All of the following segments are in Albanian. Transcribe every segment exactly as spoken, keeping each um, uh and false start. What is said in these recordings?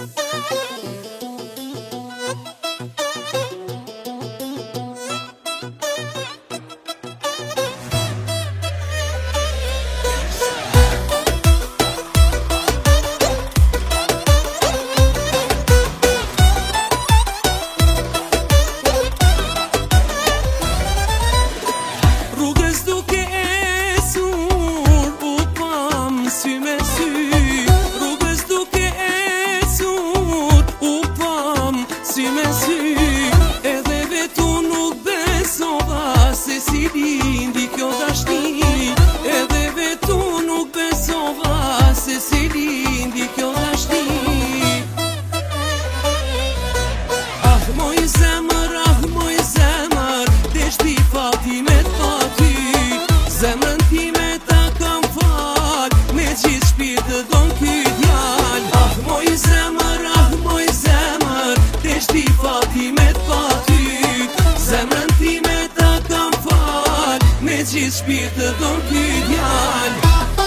Gjithë shpirtë të don ky djalë.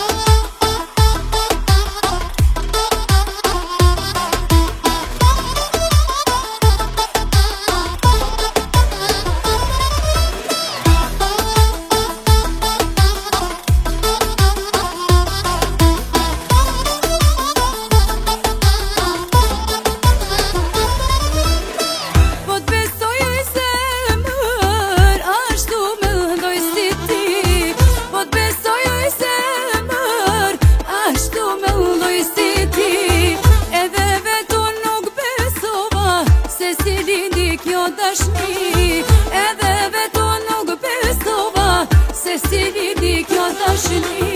Edhe veto nuk besova se si lindi kjo dashni.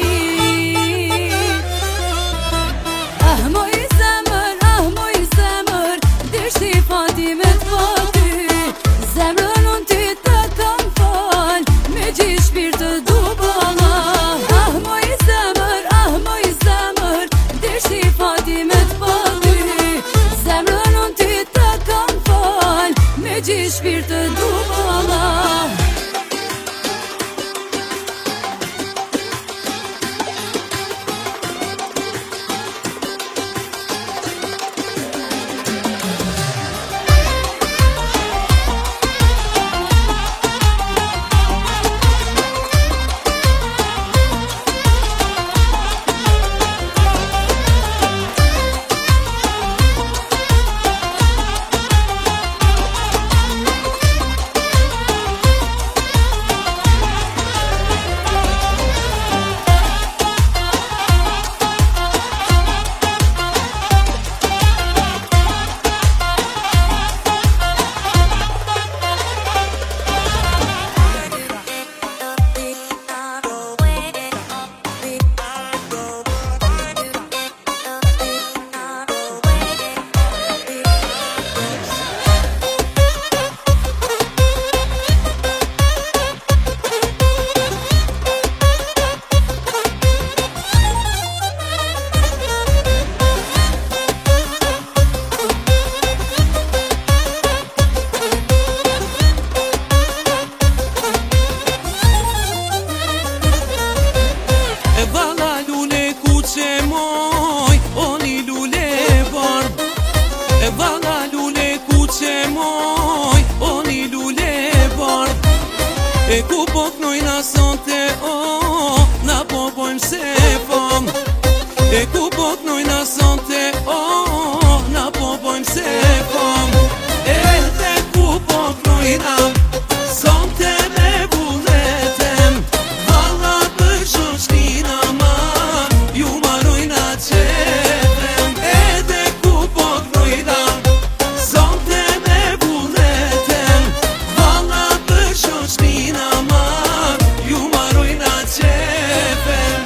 Ah moj zemër, ah moj zemër, deshti Fatime t'pa ty. Zemrën unë ty të kam fal, me gjithë shpirë të du balla. Ah moj zemër, ah moj zemër, deshti Fatime t'pa ty. Zemrën unë ty të kam fal, me gjithë shpirë të du balla. E ku po knojna sonte, o, na po pojmë se fam. E ku po knojna sonte, o, na po pojmë se fam. E te ku po knojna sonte me bulletem, valla për shoshtina ma, ju marojna qetem. E te ku po knojna sonte me bulletem, valla për shoshtina ma, ju marojna qetem.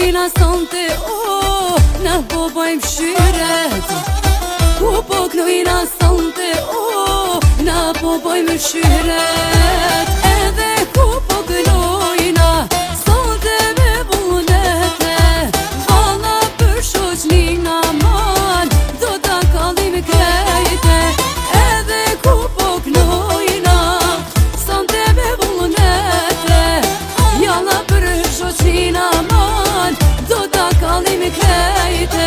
knojna sonte, o, na po bojmë shyret. Ku po knojna sonte, o, na po bojmë shyret. Edhe ku po knojna sonte me vullnete, valla për shoqnina man, do ta kallim krejte. Edhe ku po knojna sonte me vullnete, jalla për shoqnina man, do ta kallim krejte.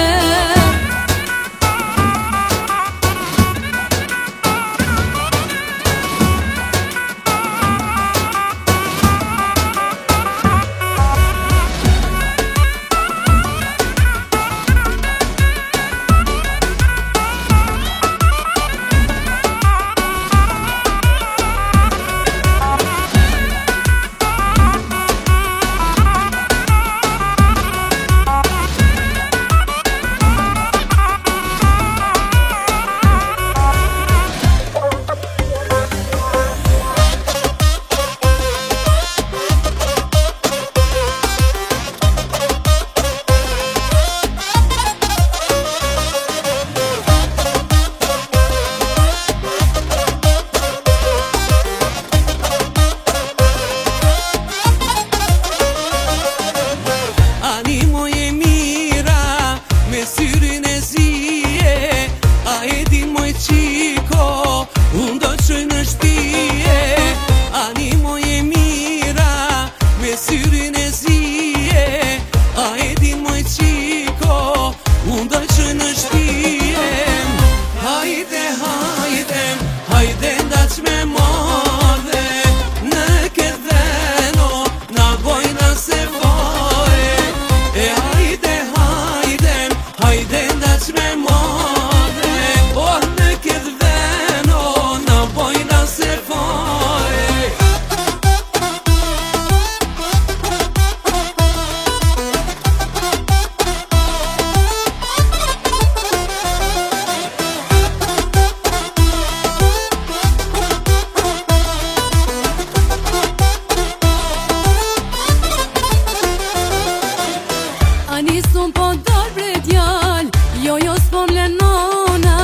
Ani s'un po dar bre djal, jo jo s'po mlenona.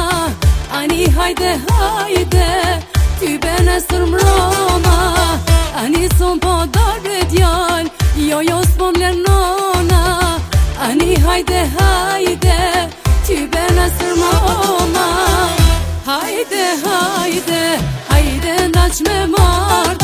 Ani hajde hajde, ty bene sër mroma. Ani s'un po dar bre djal, jo jo s'po mlenona. Ani hajde hajde, ty bene sër mroma. Hajde hajde, hajde ndaq me marrë.